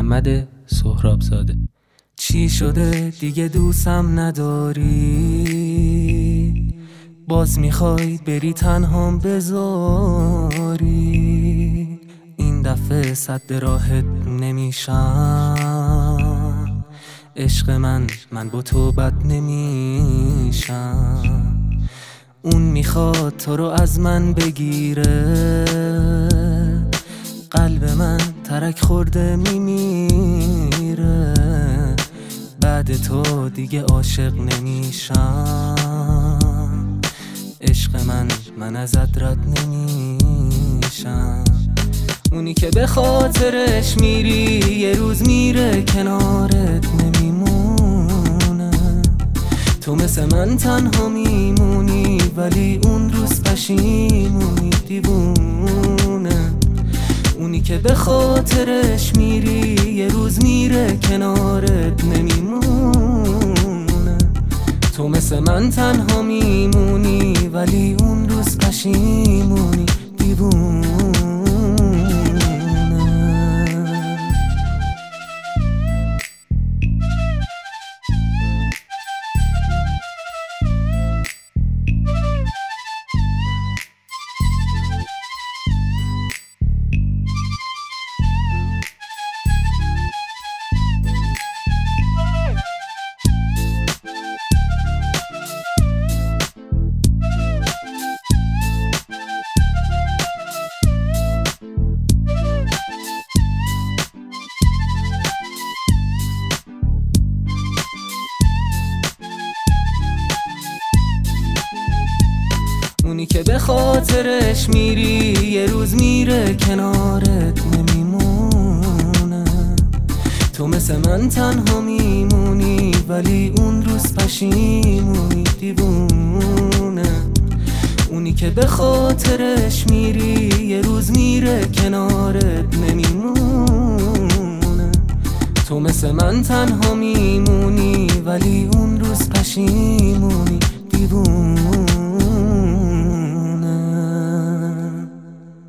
محمد سهرابزاده. چی شده دیگه دوستم نداری؟ باز میخوای بری تنهام بذاری؟ این دفعه سد راحت نمیشم، عشق من با تو بد نمیشم. اون میخواد تو رو از من بگیره، قلب من ترک خورده میمیره. بعد تو دیگه عاشق نمیشم، عشق من ازت رد نمیشم. اونی که به خاطرش میری یه روز میره کنارت نمیمونه. تو مثل من تنها میمونی ولی اون روز پشیمونی دیوونه. اونی که به خاطرش میری یه روز میره کنارت نمیمونه. تو مثل من تنها میمونی ولی اون روز پشیمونی دیوونه. اونی که به خاطرش میری یه روز میره کنارت نمیمونه. تو مثل من تنها میمونی ولی اون روز پشیمونی دیوونه. اونی که به خاطرش میری یه روز میره کنارت نمیمونه. تو مثل من تنها میمونی ولی اون روز پشیمونی دیوونه.